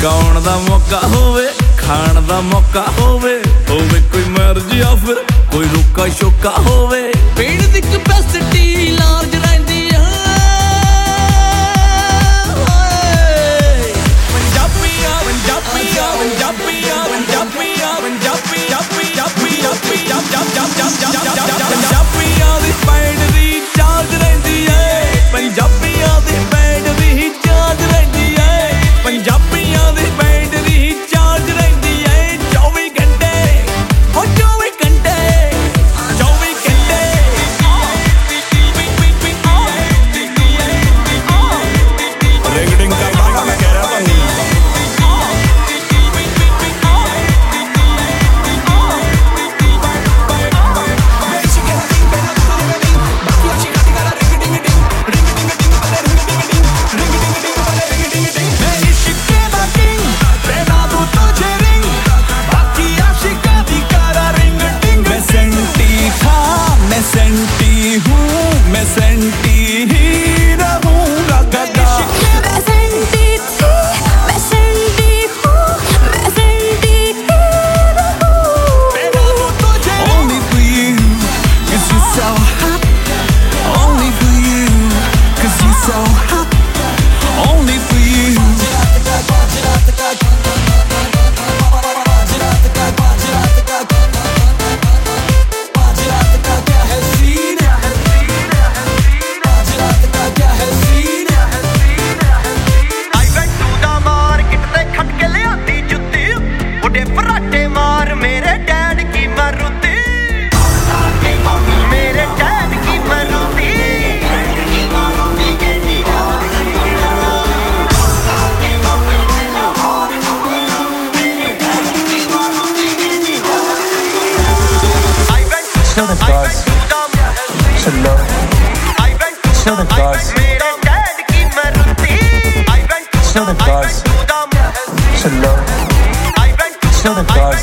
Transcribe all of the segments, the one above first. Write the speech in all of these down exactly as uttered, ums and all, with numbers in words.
गाउण दा मौका होवे, खाण दा मौका होवे, होवे कोई मर्जी या फिर कोई रुका शोका होवे। पेड़ दी कैपेसिटी लार्ज रहिंदी आ, पंजाबियां पंजाबियां पंजाबियां पंजाबियां पंजाबियां पंजाबियां पंजाबियां दी बैटरी चार्ज रहिंदी है, पंजाबियां दी बैटरी चार्ज रहिंदी है, पंजाबियां दी बैटरी चार्ज रहिंदी है। चौबी घंटे ओ चौबी घंटे चौबी घंटे रेगडिंग का गाना मैं कह रहा था। मैं सेंटी हूँ, मैं सेंटी ही रहूँगा गदा। मैं सेंटी थी, मैं सेंटी हूँ, मैं सेंटी ही रहूँगी। Only for you, 'cause you're so hot. Only for you, 'cause you're so hot. Only for you. Show the gods, show love, show the gods, show the gods, show love, show the gods.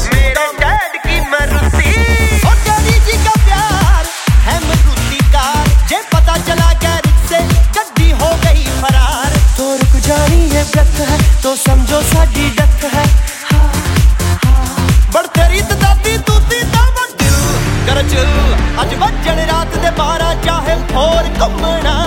तो समझो साडी duck है, बड़ तेरी दादी तूती दा दिल कर चल अज वजन रात दे बारह चाहे होर घूमना।